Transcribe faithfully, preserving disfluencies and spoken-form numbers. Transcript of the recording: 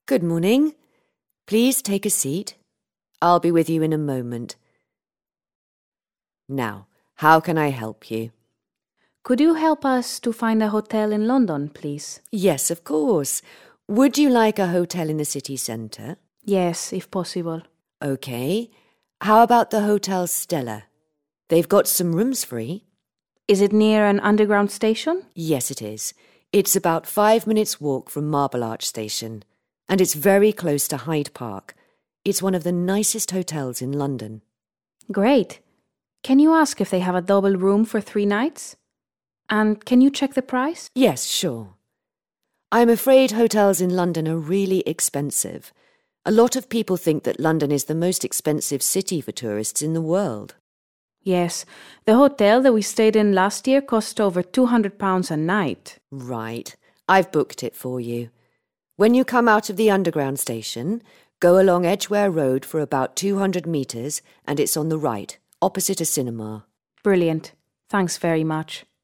Good morning. Please take a seat. I'll be with you in a moment. Now, how can I help you? Could you help us to find a hotel in London, please? Yes, of course. Would you like a hotel in the city centre? Yes, if possible. OK. How about the Hotel Stella? They've got some rooms free. Is it near an underground station? Yes, it is. It's about five minutes' walk from Marble Arch Station, and it's very close to Hyde Park. It's one of the nicest hotels in London. Great. Can you ask if they have a double room for three nights? And can you check the price? Yes, sure. I'm afraid hotels in London are really expensive. A lot of people think that London is the most expensive city for tourists in the world. Yes, the hotel that we stayed in last year cost over two hundred pounds a night. Right. I've booked it for you. When you come out of the underground station, go along Edgware Road for about two hundred metres and it's on the right, opposite a cinema. Brilliant. Thanks very much.